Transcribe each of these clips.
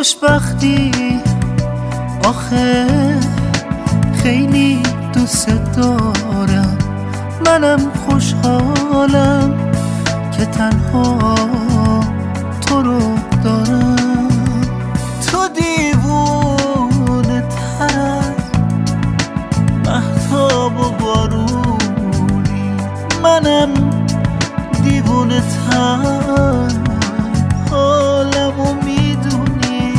خوشبختی آخه خیلی دوست دارم، منم خوشحالم که تنها تو رو دارم. تو دیوونه تر از مهتاب و بارونی، منم دیوونه تر حالمو میدونی.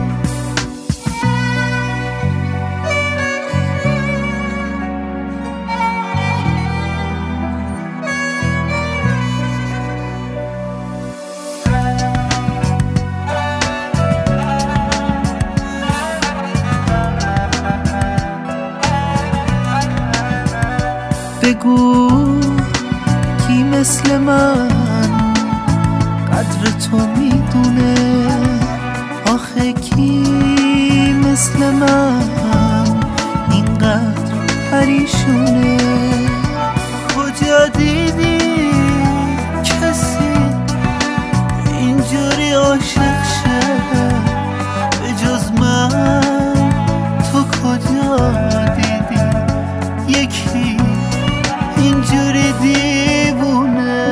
بگو کی مثل من قدر تو میدونه، آخه کی مثل من اینقدر پریشونه. کجا دیدی کسی اینجوری عاشق شه به جز من؟ تو کجا دیدی یکی اینجوری دیوونه؟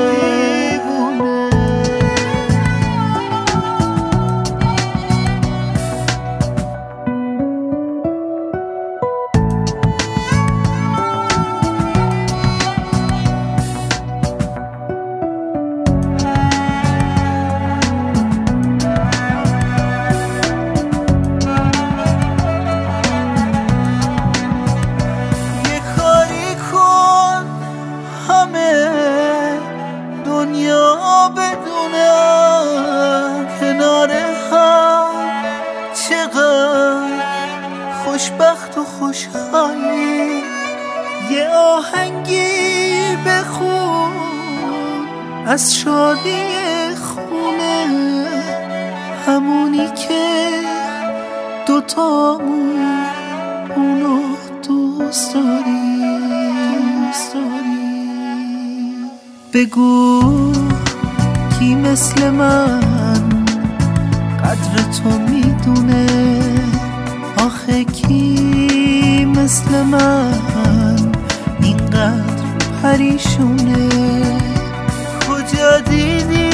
دنیا بدونم کنار هم چقدر خوشبخت و خوشحالی. یه آهنگی بخون از شادی خونه، همونی که دوتامون اونو دوست داری. بگو کی مثل من قدر تو میدونه، آخه کی مثل من اینقدر پریشونه. کجا دیدی